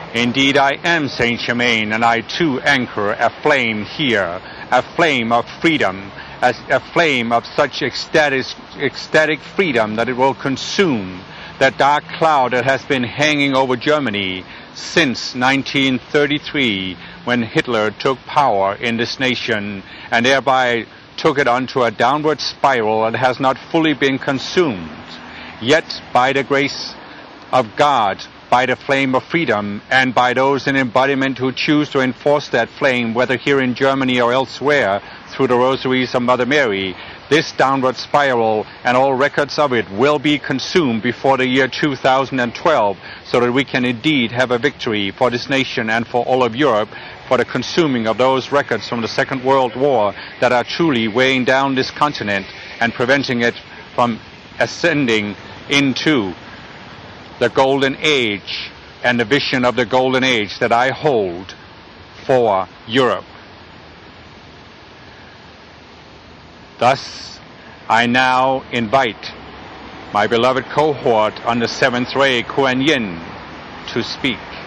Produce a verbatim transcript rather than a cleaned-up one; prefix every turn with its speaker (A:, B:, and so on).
A: Indeed, I am Saint Germain, and I too anchor a flame here, a flame of freedom, as a flame of such ecstatic, ecstatic freedom that it will consume that dark cloud that has been hanging over Germany since nineteen thirty-three, when Hitler took power in this nation and thereby took it onto a downward spiral that has not fully been consumed. Yet, by the grace of God, by the flame of freedom, and by those in embodiment who choose to enforce that flame, whether here in Germany or elsewhere, through the rosaries of Mother Mary, this downward spiral and all records of it will be consumed before the year two thousand twelve, so that we can indeed have a victory for this nation and for all of Europe, for the consuming of those records from the Second World War that are truly weighing down this continent and preventing it from ascending into the golden age and the vision of the golden age that I hold for Europe. Thus, I now invite my beloved cohort on the seventh ray, Kuan Yin, to speak.